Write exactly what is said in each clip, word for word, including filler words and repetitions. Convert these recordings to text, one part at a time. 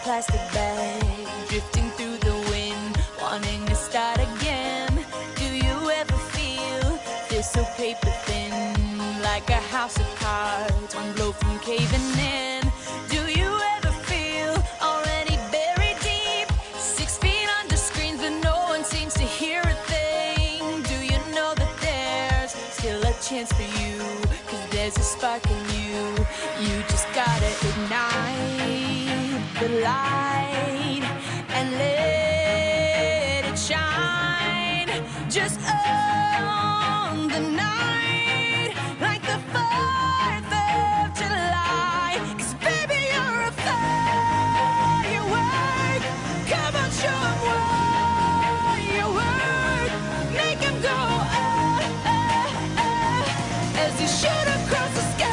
plastic bag, drifting through the wind, wanting to start again. Do you ever feel this so paper thin, like a house of cards, one blow from caving in? Do you ever feel already buried deep, six feet under screens but no one seems to hear a thing? Do you know that there's still a chance for you, 'cause there's a spark in you. You just gotta ignite the light and let it shine. Just own the night like the fourth of July. 'Cause baby, you're a firework. Come on, show 'em what you work. Make 'em go ah, ah, ah, as you shoot across the sky.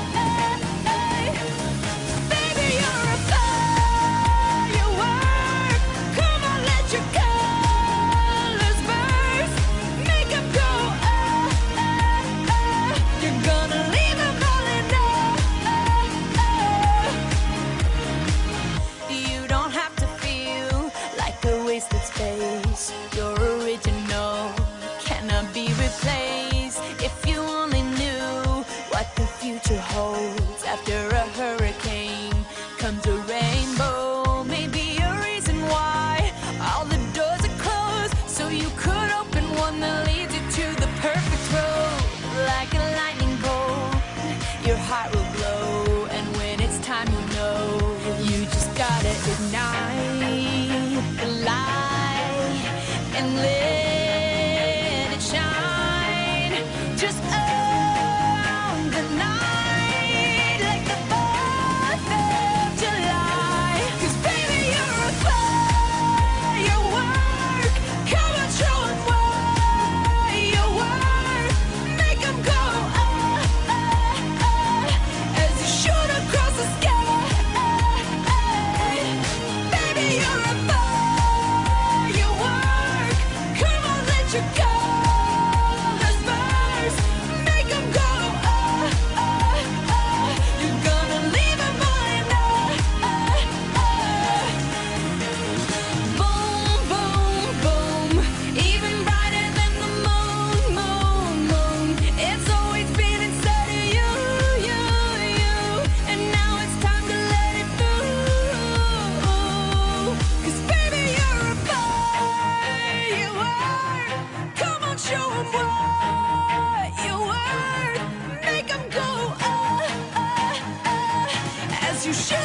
Space, your original cannot be replaced. If you only knew what the future holds, after a hurricane comes a rainbow. Maybe a reason why all the doors are closed, so you could open one that leads you to the perfect road. Like a lightning bolt, your heart will glow, and when it's time, you know you just gotta ignite the light and let it shine. Just own the night like the fourth of July. 'Cause baby, you're a firework. Come on, show 'em what you work. Make 'em go ah, ah, ah, as you shoot across the sky. Baby, you're a firework. Come on, let your colors burst. Make 'em go ah, ah, ah. You're gonna leave 'em all in ah, ah, ah. Boom, boom, boom, even brighter than the moon, moon, moon. It's always been inside of you, you, you, and now it's time to let it through. 'Cause baby, you're a firework. Come on, show 'em what you work. Make 'em go ah, ah, ah, as you shoot